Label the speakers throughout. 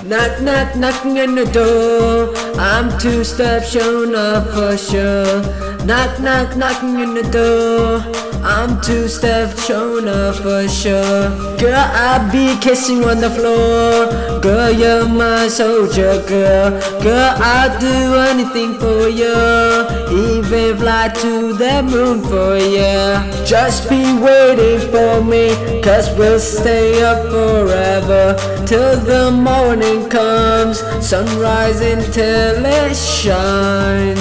Speaker 1: Knock, knock, knocking on the door. I'm two-step showing up for sure. Knock, knock, knocking on the door. I'm two-step showing up for sure. Girl, I'll be kissing on the floor. Girl, you're my soldier, girl. Girl, I'll do anything for you. Even fly to the moon for you. Just be waiting for me, cause we'll stay up forever. Till the morning comes, sunrise until it shines.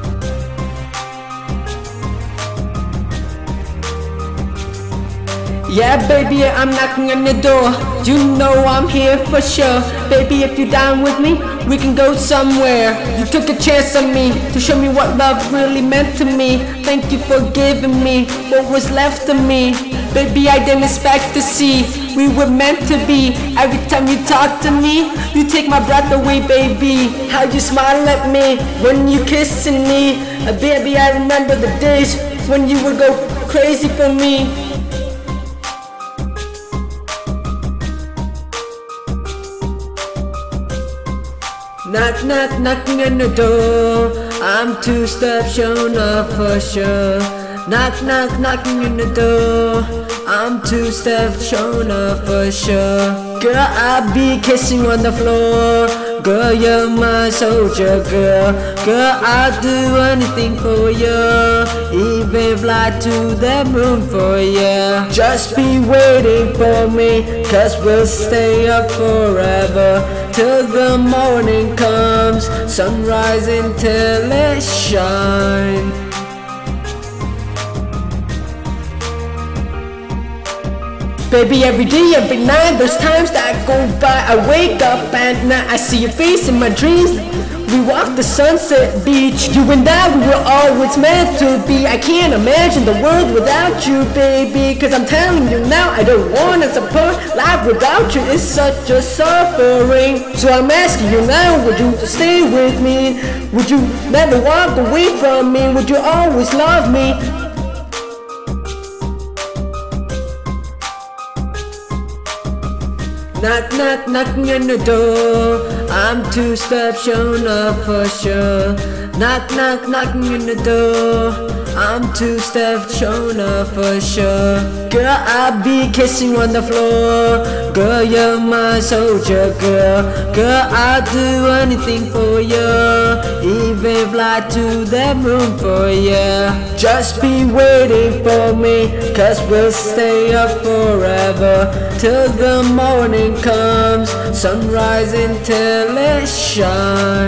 Speaker 1: Yeah, baby, I'm knocking on the door. You know I'm here for sure. Baby, if you're down with me, we can go somewhere. You took a chance on me to show me what love really meant to me. Thank you for giving me what was left of me. Baby, I didn't expect to see we were meant to be. Every time you talk to me, you take my breath away, baby. How you smile at me when you kissing me. Baby, I remember the days when you would go crazy for me. Knock, knock, knocking on the door. I'm two-step showing up for sure. Knock, knock, knocking on the door. I'm two-step showing up for sure. Girl, I'll be kissing on the floor. Girl, you're my soldier, girl. Girl, I'll do anything for you. Even fly to the moon for you. Just be waiting for me, cause we'll stay up forever. Till the morning comes, sunrise until it shines. Baby, every day, every night, there's times that I go by. I wake up and now I see your face in my dreams. We walk the sunset beach. You and I, we were always meant to be. I can't imagine the world without you, baby. Cause I'm telling you now, I don't wanna support life without you. It's such a suffering. So I'm asking you now, would you stay with me? Would you never walk away from me? Would you always love me? Knock, knock, knocking on the door. I'm two-step showing up for sure. Knock, knock, knocking on the door. I'm two-step showing up for sure. Girl, I'll be kissing on the floor. Girl, you're my soldier, girl. Girl, I'll do anything for you. Even fly to the moon for you. Just be waiting for me, cause we'll stay up forever. Till the morning comes, sunrise until it shines.